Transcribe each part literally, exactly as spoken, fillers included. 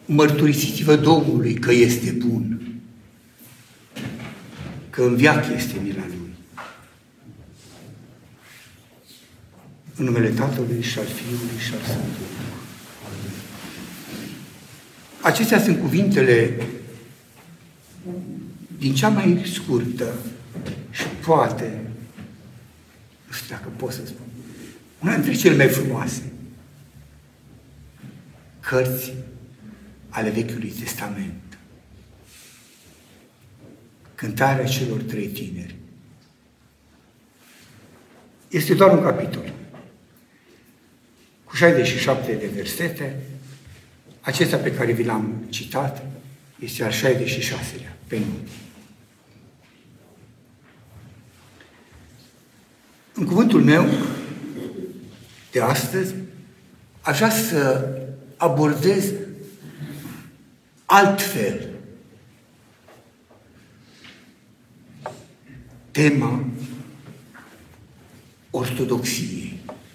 mărturisiți-vă Domnului că este bun, că în veac este mila Lui. În numele Tatălui și al Fiului și al Sfântului Duh. Acestea sunt cuvintele din cea mai scurtă și poate, nu știu dacă pot să spun, una dintre cele mai frumoase cărți ale Vechiului Testament. Cântarea celor trei tineri. Este doar un capitol, cu șaizeci și șapte de versete. Acesta pe care vi l-am citat este al șaizeci și șaselea, penultimul. În cuvântul meu de astăzi aș vrea să abordez altfel tema ortodoxiei.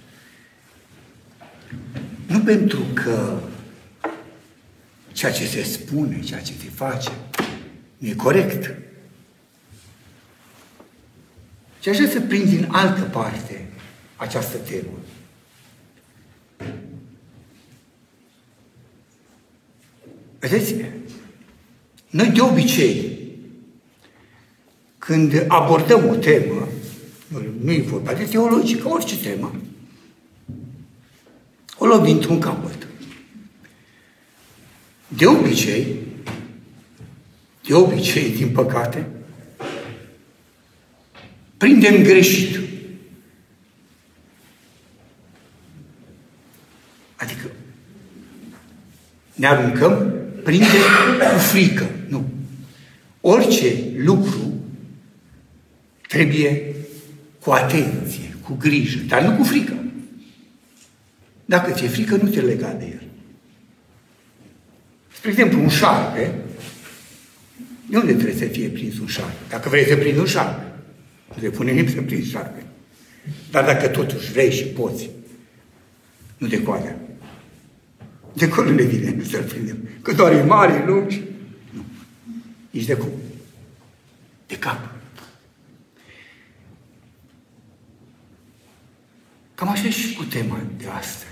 Nu pentru că ceea ce se spune, ceea ce se face, nu e corect. Și așa să prind din altă parte această temă. Vedeți? Noi de obicei, când abordăm o temă, nu e vorba de teologică, orice temă, o luăm dintr-un capăt. De obicei, de obicei, din păcate, prindem greșit. Adică ne aruncăm, prindem cu frică. Nu. Orice lucru trebuie cu atenție, cu grijă, dar nu cu frică. Dacă ți-e frică, nu te lega de el. Spre exemplu, un șarpe, de unde trebuie să fie prins un șarpe? Dacă vrei să prinzi un șarpe, nu te pune nimeni să prinzi șarpe. Dar dacă totuși vrei și poți, nu de coadă. De acolo ne vine să-l prindem. Că doar e mare, e lungi. Nu. Nici de cum. De cap. Cam așa și cu tema de astăzi.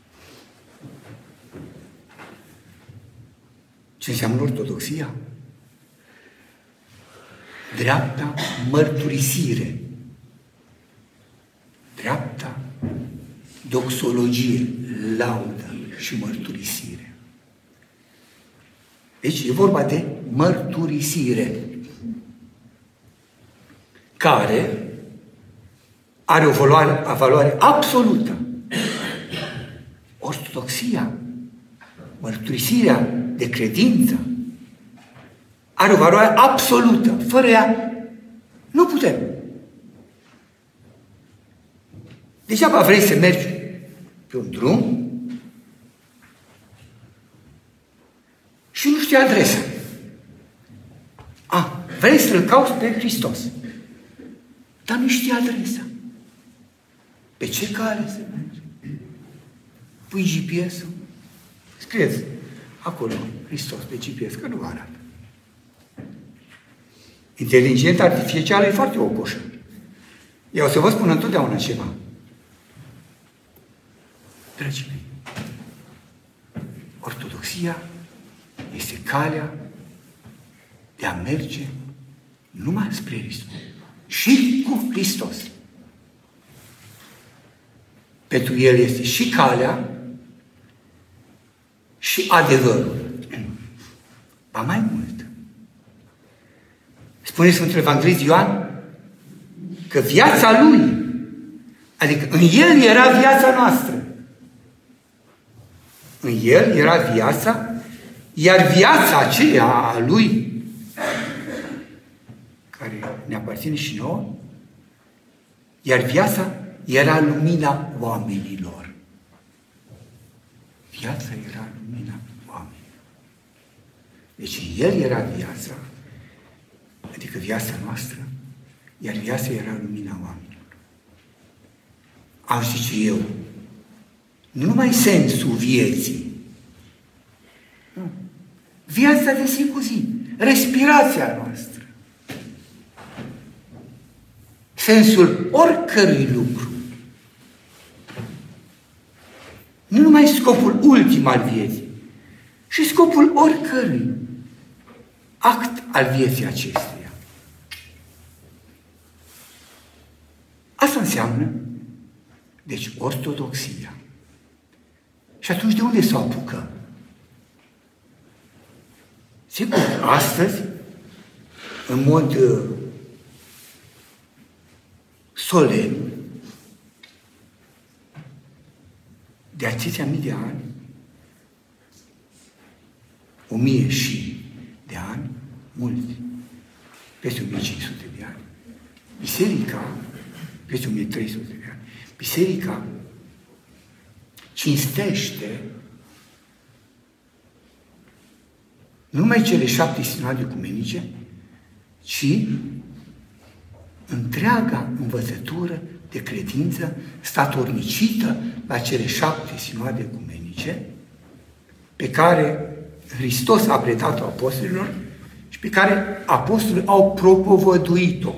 Ce înseamnă ortodoxia? Dreapta mărturisire. Dreapta doxologie, laudă și mărturisire. Deci e vorba de mărturisire care are o valoare, o valoare absolută. Ortodoxia, mărturisirea de credință, are o valoare absolută. Fără ea nu putem. Degeaba vrei să mergi pe un drum și nu știi adresa. A, vrei să-L cauți pe Hristos, dar nu știi adresa. Pe ce cale să mergi? Pui G P S-ul, scrieți acolo Hristos pe G P S, că nu arată. Inteligența artificială e foarte ocoșă. Eu o să vă spun întotdeauna ceva. Dragii mei, ortodoxia este calea de a merge numai spre Hristos. Și cu Hristos. Pentru El este și calea și adevărul. Ba mai mult. Spune Sfântul Evanghelist Ioan că viața Lui, adică în El era viața noastră. În El era viața, iar viața aceea a Lui, care ne aparține și nouă, iar viața era lumina oamenilor. Viața era lumina oamenilor. Deci în El era viața, adică viața noastră, iar viața era lumina oamenilor. Am zice eu, nu numai sensul vieții, Nu. Viața de zi cu zi, respirația noastră, sensul oricărui lucru. Nu numai scopul ultim al vieții, și scopul oricărui act al vieții acesteia. Asta înseamnă, deci, ortodoxia. Și atunci de unde să o apucăm? Sigur, astăzi, în mod uh, solemn, de atâția mii de ani, o mie și de ani, mulți, peste o mie cinci sute de ani, biserica, peste o mie trei sute de ani, biserica cinstește nu numai cele șapte sinoade ecumenice, ci întreaga învățătură de credință statornicită la cele șapte sinoade ecumenice, pe care Hristos a predat-o apostolilor și pe care apostolii au propovăduit-o.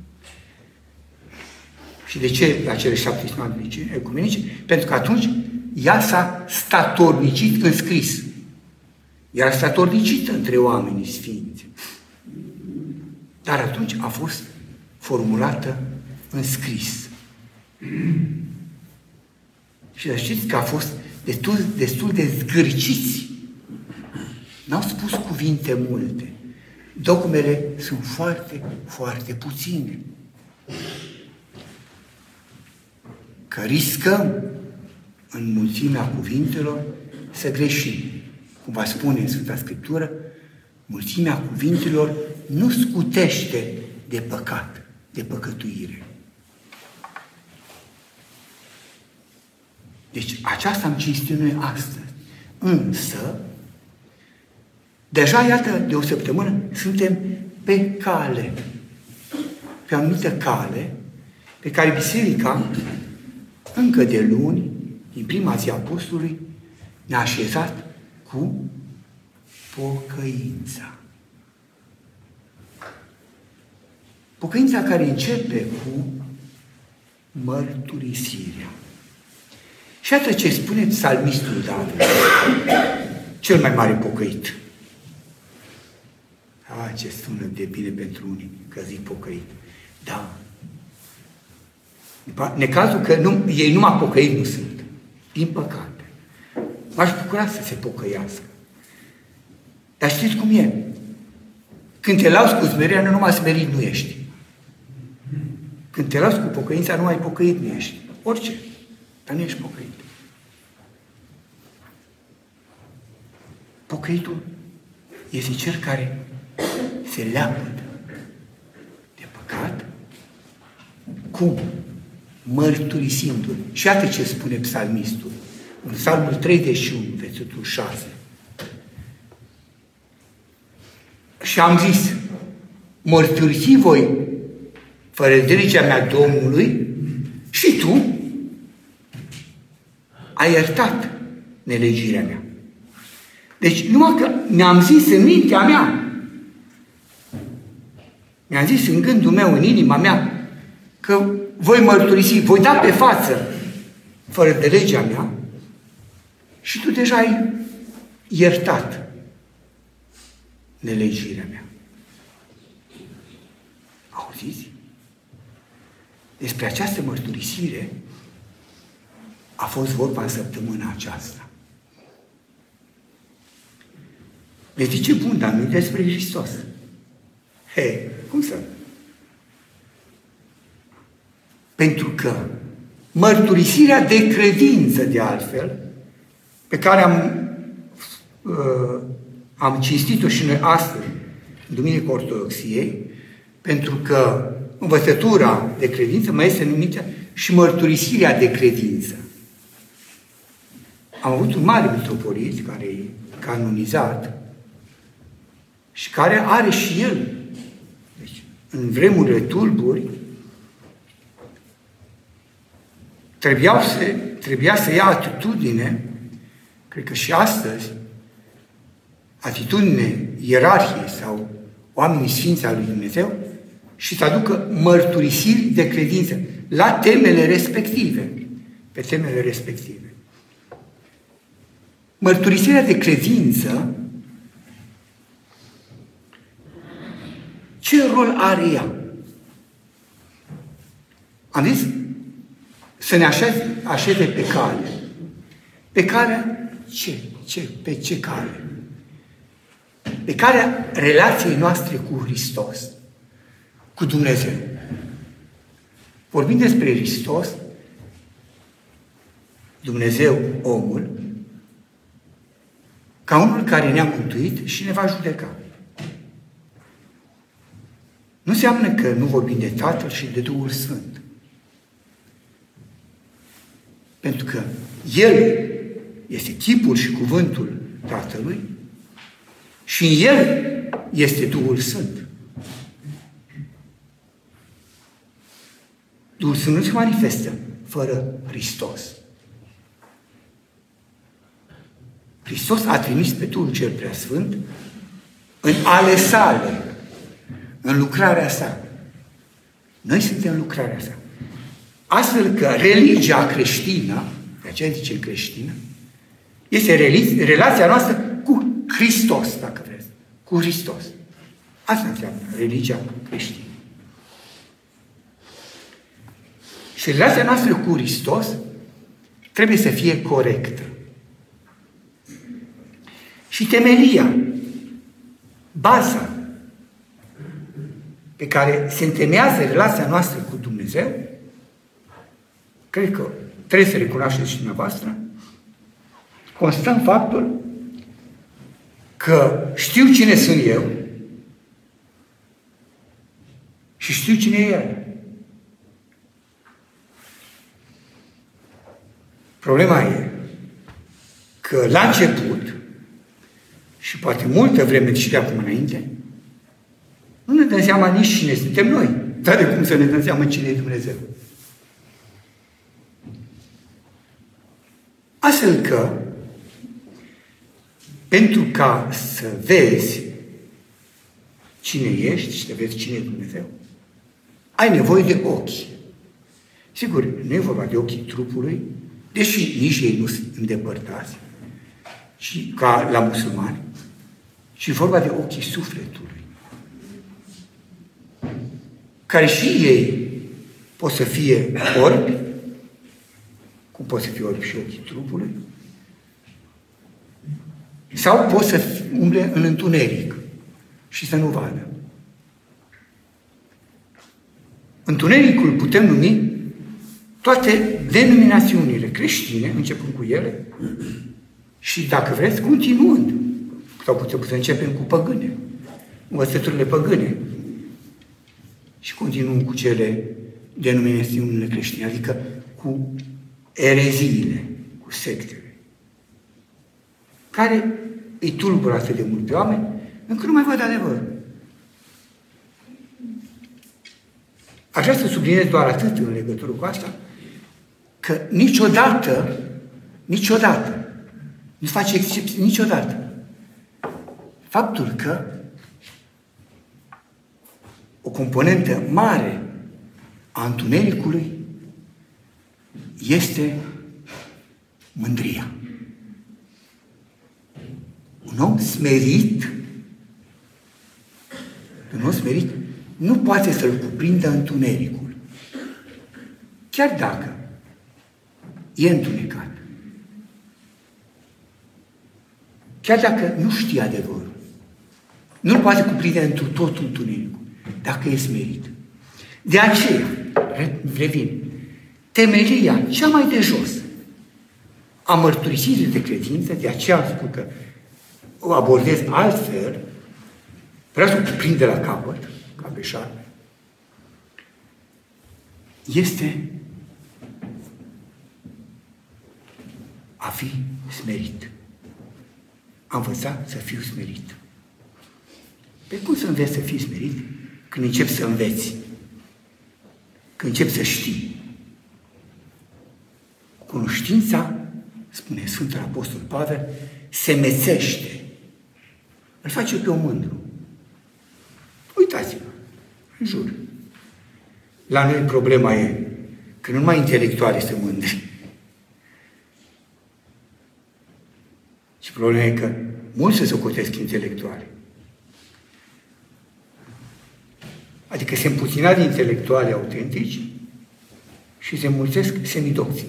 Și de ce la cele șapte sinoade ecumenice? Pentru că atunci ea s-a statornicit în scris. Era statornicită între oamenii sfinți. Dar atunci a fost formulată în scris. Și să știți că a fost destul, destul de zgârciți. N-au spus cuvinte multe. Dogmele sunt foarte, foarte puține. Că riscăm în mulțimea cuvintelor să greșim. Cum va spune în Sfânta Scriptură, mulțimea cuvintelor nu scutește de păcat, de păcătuire. Deci aceasta am cinstit noi astăzi. Însă, deja, iată, de o săptămână, suntem pe cale. Pe o anumită cale pe care Biserica, încă de luni, din prima zi a postului, ne-a așezat cu pocăința. Pocăința care începe cu mărturisirea. Și iată ce spune psalmistul David, cel mai mare pocăit. A, ce sună de bine pentru unii, că zic pocăit. Da. Necazul că nu, ei numai pocăit nu sunt. Din păcate. M-aș bucura să se pocăiască. Dar știți cum e? Când te lauzi cu smeria, nu numai smerit nu ești. Când te lauzi cu pocăința, numai pocăit nu ești. Orice. Dar nu ești pocăit. Pocăitul este cel care se leapă de păcat. Cum? Mărturisindu-l. Și iată ce spune psalmistul. În Psalmul treizeci și unu, versetul șase. Și am zis, mărturisi voi fără de legea mea Domnului și tu ai iertat nelegirea mea. Deci numai că mi-am zis în mintea mea, mi-am zis în gândul meu, în inima mea, că voi mărturisi, voi da pe față fără de legea mea și tu deja ai iertat nelegirea mea. Auziți? Despre această mărturisire a fost vorba în săptămâna aceasta. Vezi ce bun, dar nu despre Hristos. He, cum să? Pentru că mărturisirea de credință, de altfel, pe care am, uh, am cinstit-o și noi astăzi, în Duminica Ortodoxiei, pentru că învățătura de credință mai este numită și mărturisirea de credință. Am avut un mare mitropolit care e canonizat și care are și el, deci, în vremurile tulburi, trebuia să, trebuia să ia atitudine, cred că și astăzi, atitudine ierarhie sau oamenii sfinți al lui Dumnezeu și să aducă mărturisiri de credință la temele respective. Pe temele respective. Mărturisirea de credință, ce rol are ea? Am zis să ne așeze, așeze pe cale. Pe calea ce? ce? Pe ce cale? Pe calea relației noastre cu Hristos, cu Dumnezeu. Vorbim despre Hristos, Dumnezeu, omul, ca unul care ne-a mântuit și ne va judeca. Nu înseamnă că nu vorbim de Tatăl și de Duhul Sfânt. Pentru că El este chipul și cuvântul Tatălui și în El este Duhul Sfânt. Duhul Sfânt nu se manifestă fără Hristos. Hristos a trimis pe Duhul cel Preasfânt în ale sale, în lucrarea sa. Noi suntem lucrarea sa. Astfel că religia creștină, de aceea zice creștină, este relația noastră cu Hristos, dacă vreți. Cu Hristos. Asta înseamnă religia creștină. Și relația noastră cu Hristos trebuie să fie corectă. Și temelia, baza pe care se întemeiază relația noastră cu Dumnezeu, cred că trebuie să recunoașteți și dumneavoastră, constă în faptul că știu cine sunt eu și știu cine e El. Problema e că la început, și poate multă vreme și de acum înainte, nu ne dăm seama nici cine suntem noi, dar de cum să ne dăm seama cine e Dumnezeu. Astfel că, pentru ca să vezi cine ești și să vezi cine e Dumnezeu, ai nevoie de ochi. Sigur, nu e vorba de ochii trupului, deși nici ei nu sunt îndepărtați, ci ca la musulmani, ci e vorba de ochii sufletului, care și ei pot să fie orbi, cum pot să fie orbi și ochii trupului, sau pot să umble în întuneric și să nu vadă. Întunericul putem numi toate denominațiunile creștine, începând cu ele, și, dacă vreți, continuând. Sau putem să începem cu păgâne, învățăturile păgâne, și continuăm cu cele denominațiunile creștine, adică cu ereziile, cu sectele, care îi tulbură atât de mult pe oameni, încât nu mai văd adevărul. Aș vrea să subliniez doar atât în legătură cu asta, că niciodată, niciodată, nu face excepție niciodată, faptul că o componentă mare a întunericului este mândria. Un om smerit, un om smerit nu poate să-l cuprindă întunericul. Chiar dacă e întunecat. Chiar dacă nu știe adevărul. Nu-l poate cuprinde întru tot întunericul, dacă e smerit. De aceea, revin, temelia cea mai de jos a mărturisirii de credință, de aceea am spus că o abordez altfel, vreau să o cuprind de la capăt, ca pe șarpe, este a fi smerit. Am învățat să fiu smerit. Pe cum să înveți să fii smerit? Când începi să înveți. Când începi să știi. Cunoștința, spune Sfântul Apostol Pavel, se mețește. îl face pe om mândru. Uitați-vă, în jur. La noi problema e că nu numai intelectuali sunt mândri. Și problema e că mulți se socotesc intelectuali. Adică se împuțina de intelectuali autentici și se înmulțesc semidocții.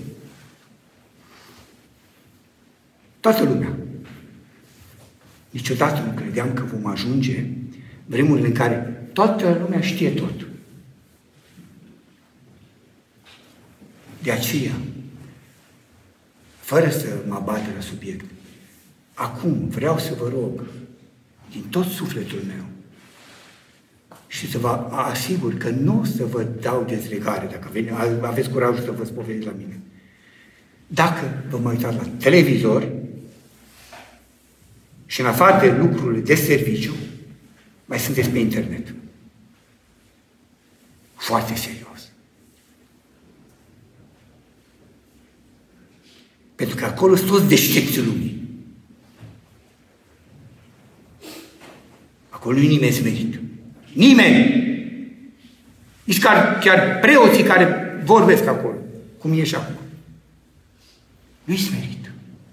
Toată lumea. Niciodată nu credeam că vom ajunge vremurile în care toată lumea știe tot. De aceea, fără să mă abate la subiect, acum vreau să vă rog din tot sufletul meu și să vă asigur că nu o să vă dau dezlegare, dacă aveți curajul să vă spovediți la mine. Dacă vă mai uitați la televizor și în afară de lucrurile de serviciu, mai sunteți pe internet. Foarte serios. Pentru că acolo sunt toți deștepții lumii. Acolo nu-i nimeni smerit. Nimeni! Nici chiar, chiar preoții care vorbesc acolo, cum e și acum. Nu-i smerit.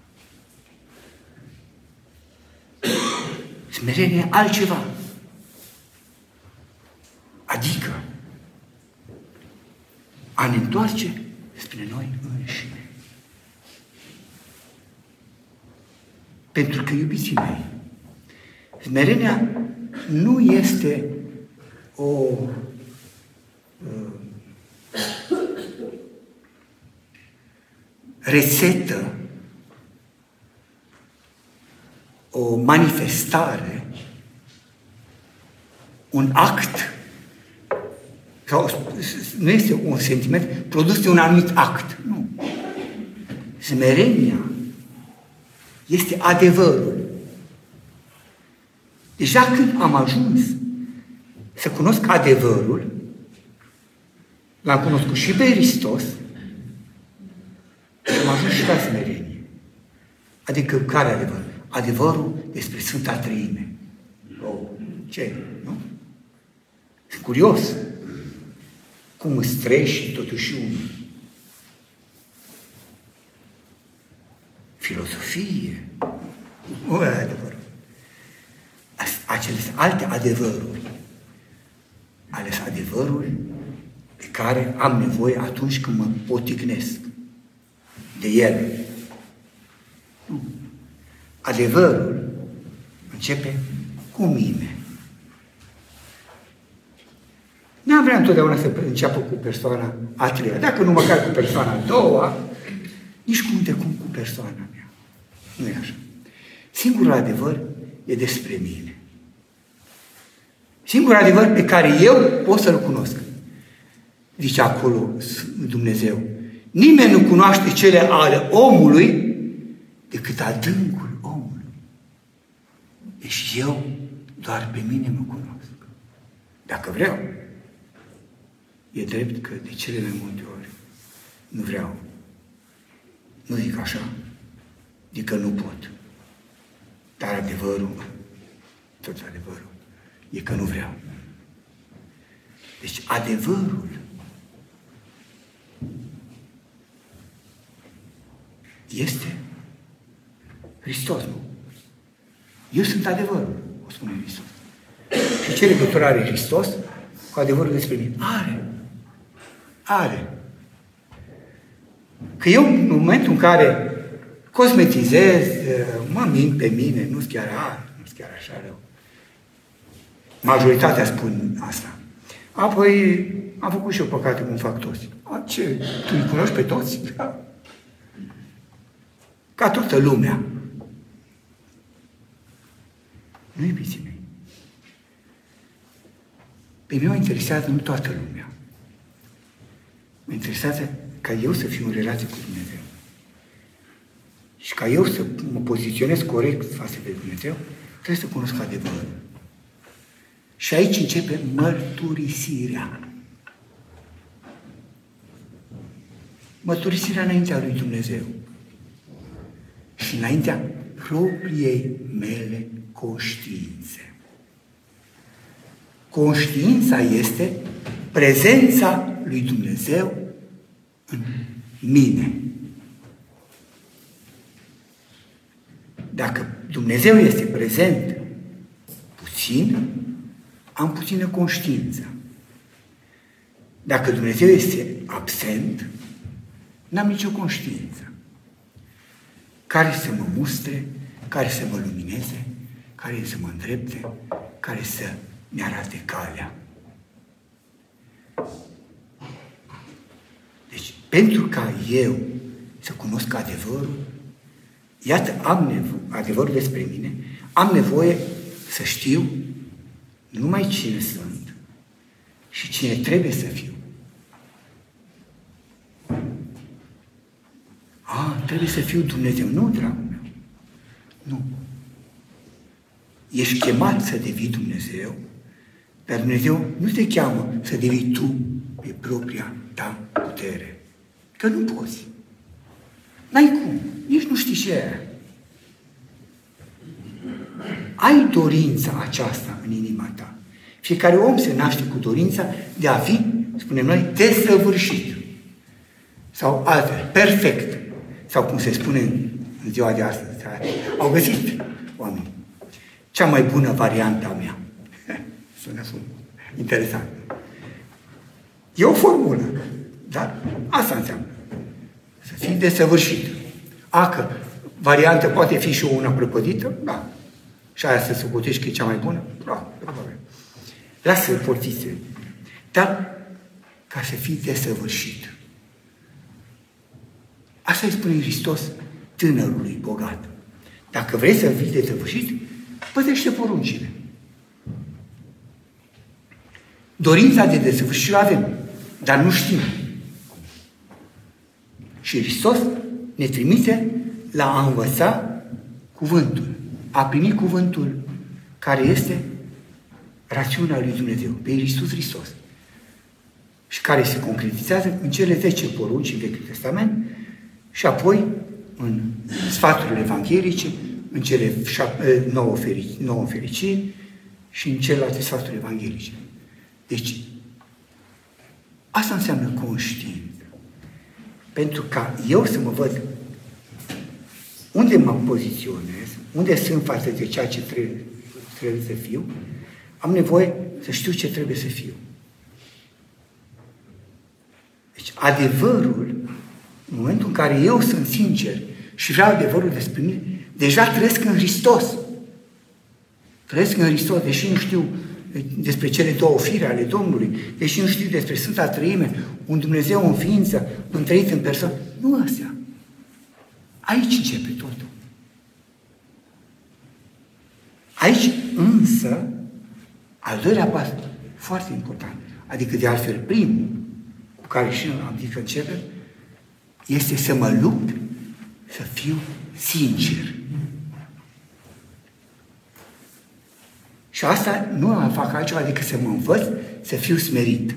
Smerenie e altceva. Adică a ne întoarce spre noi înșine. Pentru că, iubiții mei, smerenia nu este o uh, rețetă, o manifestare, un act, sau nu este un sentiment produs de un anumit act. Nu. Smerenia este adevărul. Deja când am ajuns să cunosc adevărul, l-am cunoscut și pe Hristos, și am ajuns și la smerenie. Adică care adevăr? Adevărul despre Sfânta Treime. Oh, ce? Nu? Sunt curios. Cum îți trei și totuși unul. Filosofie. Nu e adevărul. Acele alte adevăruri. Ales adevărul pe care am nevoie atunci când mă poticnesc de el. Nu. Adevărul începe cu mine. Nu vrea întotdeauna să înceapă cu persoana a treia, dacă nu măcar cu persoana a doua, nici cum de cum cu persoana mea. Nu e așa. Singurul adevăr e despre mine. Singurul adevăr pe care eu pot să-l cunosc. Zice acolo Dumnezeu. Nimeni nu cunoaște cele ale omului decât adâncul omului. Deci eu doar pe mine mă cunosc. Dacă vreau. E drept că de cele mai multe ori nu vreau. Nu zic așa. Adică nu pot. Dar adevărul, tot adevărul, e că nu vreau. Deci adevărul este Hristos, nu? Eu sunt adevărul, o spune Hristos. Și ce legătură are Hristos cu adevărul despre mine? Are. Are. Că eu, în momentul în care cosmetizez, mă mint pe mine, nu-s chiar, a, nu-s chiar așa rău. Majoritatea spun asta. Apoi am făcut și eu păcate cum fac toți. A, ce? Tu îi cunoști pe toți? Da. Ca toată lumea. Nu, iubiții mei. Pe mine mă interesează nu toată lumea. Mă interesează ca eu să fiu în relație cu Dumnezeu. Și ca eu să mă poziționez corect față de Dumnezeu, trebuie să cunosc adevărul. Și aici începe mărturisirea. Mărturisirea înaintea lui Dumnezeu. Și înaintea propriei mele conștiințe. Conștiința este prezența lui Dumnezeu în mine. Dacă Dumnezeu este prezent puțin, am puțină conștiință. Dacă Dumnezeu este absent, n-am nicio conștiință. Care să mă mustre, care să mă lumineze, care să mă îndrepte, care să ne arate calea. Deci, pentru ca eu să cunosc adevărul, iată, am nevoie, adevărul despre mine, am nevoie să știu numai cine sunt și cine trebuie să fiu. A, trebuie să fiu Dumnezeu. Nu, dragul meu. Nu. Ești chemat să devii Dumnezeu, dar Dumnezeu nu te cheamă să devii tu pe propria ta putere. Că nu poți. N-ai cum. Nici nu știi ce e. Ai dorința aceasta în inima ta. Fiecare om se naște cu dorința de a fi, spunem noi, desăvârșit. Sau altfel, perfect. Sau cum se spune în ziua de astăzi. Au găsit oameni cea mai bună variantă a mea. Sună, sună interesant. E o formulă, dar asta înseamnă. Să fii desăvârșit. A, că variantă poate fi și una prăpădită? Da. Și aia să socotești că e cea mai bună? Da, probabil. Lasă portițe. Dar ca să fii desăvârșit. Asta îi spune Hristos tânărului bogat. Dacă vrei să fii desăvârșit, păzește poruncile. Dorința de desăvârșire avem, dar nu știm. Și Hristos ne trimite la a învăța cuvântul, a primi cuvântul care este rațiunea lui Dumnezeu, pe Iisus Hristos, și care se concretizează în cele zece porunci în Vechiul Testament și apoi în sfaturile evanghelice, în cele nouă, ferici, nouă fericiri și în celelalte sfaturi evanghelice. Deci, asta înseamnă conștiință. Pentru ca eu să mă văd unde mă poziționez, unde sunt față de ceea ce trebuie, trebuie să fiu, am nevoie să știu ce trebuie să fiu. Deci, adevărul, în momentul în care eu sunt sincer și vreau adevărul despre mine, deja trăiesc în Hristos. Trăiesc în Hristos, deși nu știu despre cele două fire ale Domnului, deși nu știu despre Sfânta Trăime, un Dumnezeu în ființă, întrăit în persoană. Nu astea. Aici începe totul. Aici însă, al doilea pas, foarte important, adică de altfel primul, cu care și am zis că începem, este să mă lupt să fiu sincer. Și asta nu am fac altceva decât să mă învăț să fiu smerit.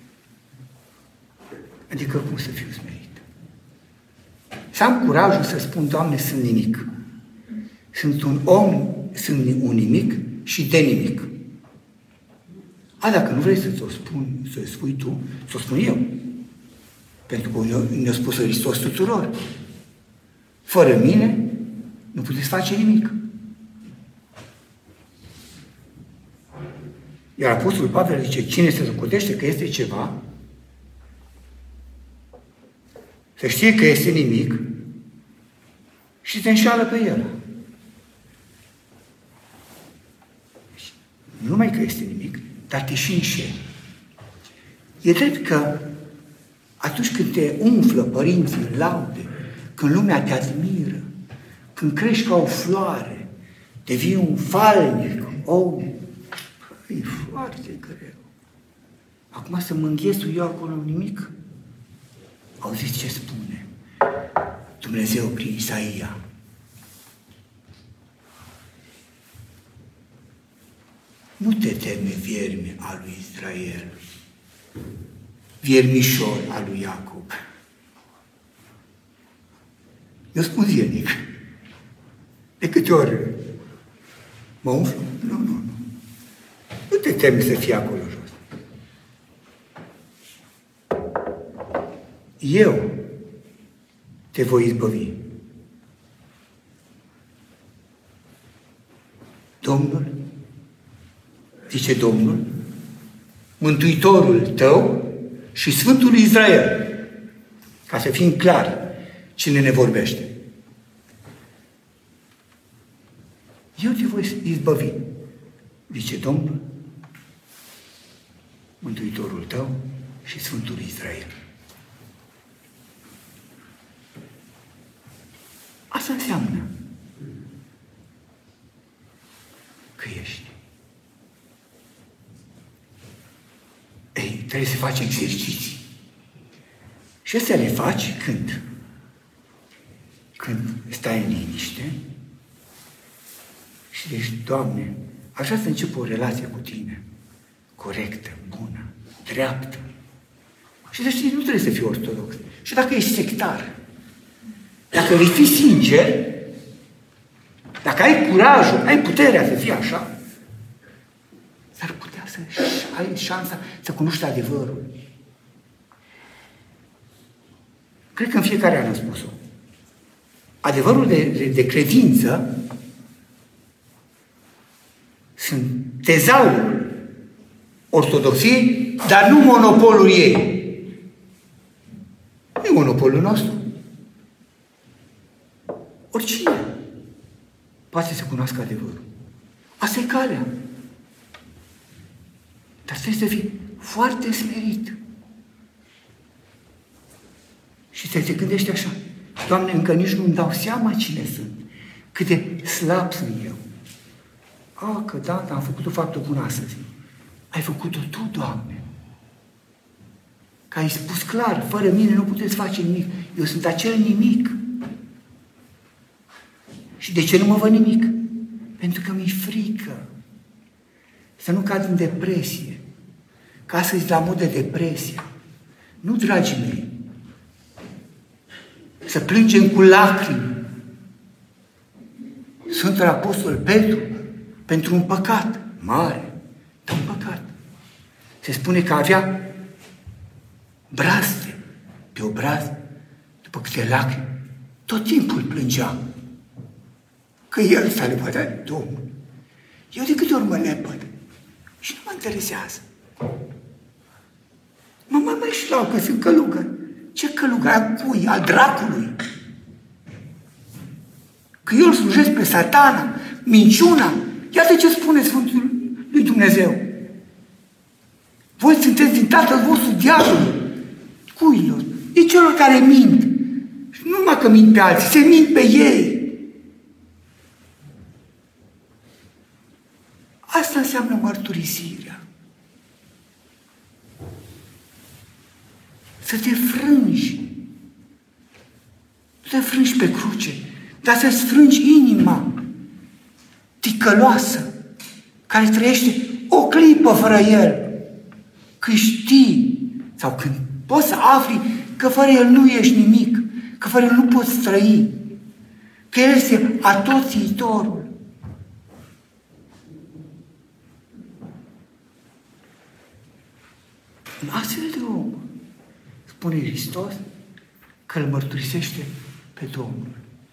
Adică cum să fiu smerit? Să am curajul să spun, Doamne, sunt nimic. Sunt un om, sunt un nimic și de nimic. A, dacă nu vrei să-ți o spun, să-ți spui tu, să o spun eu. Pentru că ne-a spus Hristos tuturor. Fără mine nu puteți face nimic. Iar Apostolul Pavel zice, cine se socotește că este ceva, să știe că este nimic și se înșală pe el. Nu numai că este nimic, dar te și înșeli. E drept că atunci când te umflă părinții în laude, când lumea te admiră, când crești ca o floare, devii un falnic, om, e foarte greu. Acum să mă înghesui eu acolo nimic? Auziți ce spune Dumnezeu prin Isaia? Nu te teme, vierme al lui Israel, viermișor al lui Iacob. Eu spun zilnic, de câte ori Mă umflu? Nu, nu, nu. Nu te temi să fii acolo jos. Eu te voi izbăvi. Domnul, zice Domnul, Mântuitorul tău și Sfântul Israel, ca să fim clari cine ne vorbește. Eu te voi izbăvi, zice Domnul, Mântuitorul tău și Sfântul Israel. Asta înseamnă că ești. Ei, trebuie să faci exerciții. Și astea le faci când? Când stai în liniște și zici, Doamne, aș vrea să încep o relație cu Tine, corectă, bună, dreaptă. Și să știi, nu trebuie să fii ortodox. Și dacă ești sectar, dacă vei fi sincer, dacă ai curajul, ai puterea să fii așa, s-ar putea să ai șansa să cunoști adevărul. Cred că în fiecare an am spus-o. Adevărul de, de, de credință sunt tezaurul ortodoxiei, dar nu monopolul ei. Nu e monopolul nostru. Oricine poate să cunoască adevărul. Asta e calea. Dar trebuie să fii foarte smerit. Și să te gândești așa, Doamne, încă nici nu-mi dau seama cine sunt, cât de slab sunt eu. A, că da, am făcut o faptă bună astăzi. Ai făcut-o Tu, Doamne. Că ai spus clar, fără mine nu puteți face nimic. Eu sunt acel nimic. Și de ce nu mă văd nimic? Pentru că mi-e frică să nu cad în depresie. Că astăzi la modă depresie. Nu, dragii mei, să plângem cu lacrimi. Sfântul Apostol Petru, pentru un păcat mare, dar un păcat. Se spune că avea braste pe obraz, după câte lacrimi, tot timpul plângea. Că el s-a lepădat de Domnul. Eu de câte ori mă lepăd și nu mă interesează. Mă mai mai șlau că sunt călugăr. Ce călugăr? Al cui? Al dracului. Că eu îl slujesc pe Satana, minciuna. Iată ce spune Sfântul lui Dumnezeu. Voi sunteți din tatăl vostru diavolul. Cuilor? E celor care mint. Și nu numai că mint pe alții, se mint pe ei. Asta înseamnă mărturisirea. Să te frângi. Nu te frângi pe cruce, dar să-ți frângi inima ticăloasă, care trăiește o clipă fără El. Când știi, sau când poți să afli că fără El nu ești nimic, că fără El nu poți trăi, că El este atoțiitorul. În astfel de om, spune Hristos, că îl mărturisește pe Domnul.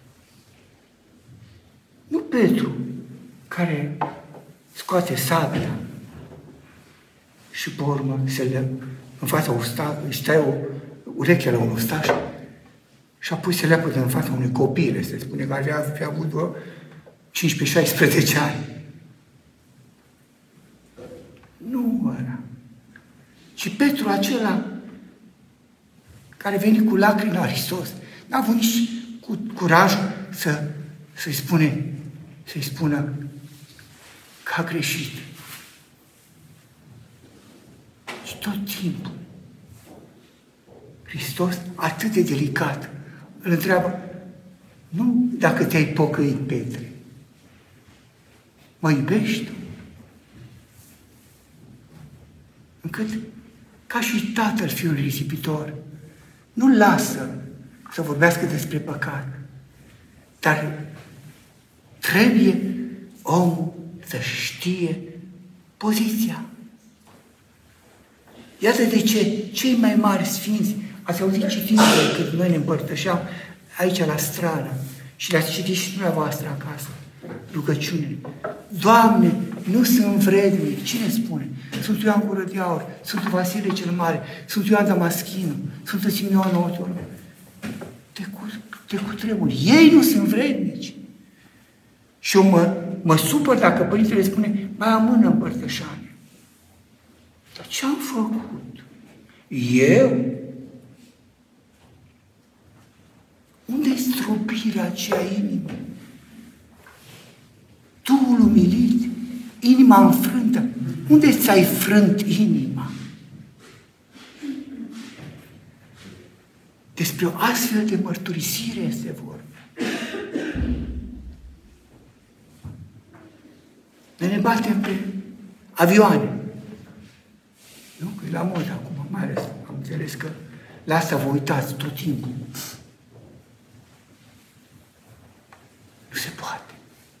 Nu Petru, care scoate sabia și pe urmă se le, în fața usta, își taie o ureche la un ustaș și apoi se leapă de în fața unui copil. Se spune că avea, avea avut vreo cincisprezece șaisprezece ani. Nu ăla. Și Petru acela care veni cu lacrimi la Hristos, n-a avut nici cu curajul să, să-i, spune, să-i spună că a greșit. Și tot timpul Hristos, atât de delicat, îl întreabă, nu dacă te-ai pocăit, Petre, mă iubești tu? Încât, ca și tatăl fiului risipitor, nu lasă să vorbească despre păcat, dar trebuie omul să știe poziția. Iată de ce cei mai mari sfinți, ați auzit citindu-le cât noi ne împărtășeam aici la stradă și le-ați citit și dumneavoastră acasă, rugăciunile. Doamne, nu sunt vrednic. Cine spune? Sunt Ioan Gură de Aur, sunt Vasile cel Mare, sunt Ioan Damaschinu, sunt Simeon Otorul. Te, cu, te cutremuri. Ei nu sunt vrednici. Și eu mă, mă supăr dacă Părintele spune, mai amână împărtășania. Dar ce-am făcut? Eu? Unde-i stropirea aceea inimii? Duhul umilit, inima înfrântă. Unde ți-ai frânt inima? Despre o astfel de mărturisire este vorba. Noi ne batem pe avioane. Nu? Că e la modă acum, mai ales. Am înțeles că la asta vă uitați tot timpul. Nu se poate.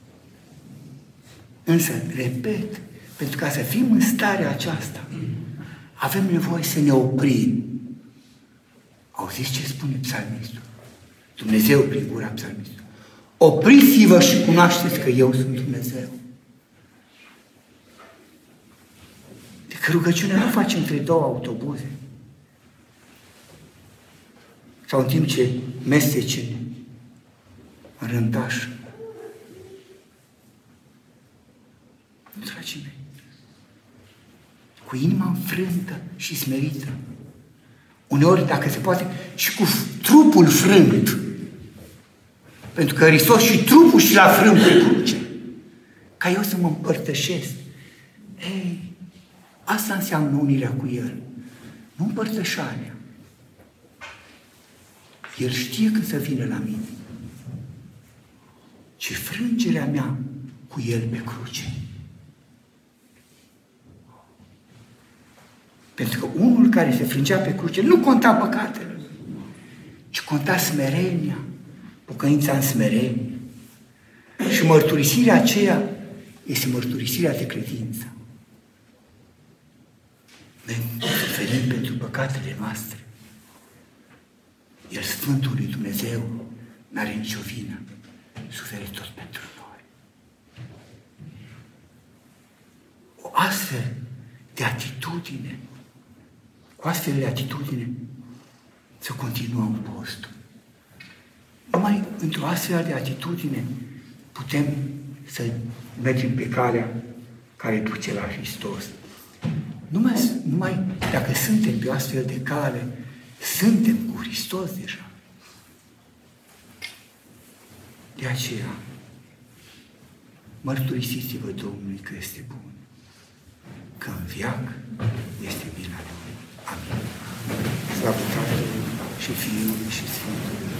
Însă, repet, pentru ca să fim în starea aceasta, avem nevoie să ne oprim. Auziți ce spune psalmistul? Dumnezeu prin gura psalmistului. Opriți-vă și cunoașteți că eu sunt Dumnezeu. Că rugăciunea nu face între două autobuze. Sau în timp ce mestece în rântaș. Nu, dragii mei. Cu inima înfrântă și smerită. Uneori, dacă se poate, și cu trupul frânt. Pentru că Hristos și trupul și l-a frânt pe cruce. Ca eu să mă împărtășesc. Ei, asta înseamnă unirea cu El. Nu împărtășarea. El știe când să vină la mine. Ci frângerea mea cu El pe cruce. Pentru că unul care se frângea pe cruce nu conta păcatele, ci conta smerenia, pocăința în smerenie. Și mărturisirea aceea este mărturisirea de credință. Noi suferim pentru păcatele noastre. El, Sfântul lui Dumnezeu, n-are nicio vină. Sufere tot pentru noi. O astfel de atitudine, cu astfel de atitudine, să continuăm postul. Numai într-o astfel de atitudine putem să mergem pe calea care duce la Hristos. Numai, numai dacă suntem pe o astfel de cale, suntem cu Hristos deja. De aceea, mărturisiți-vă Domnului că este bun, că în veac este mila Lui. Amin. Slavă Tatălui și Fiului și Sfântului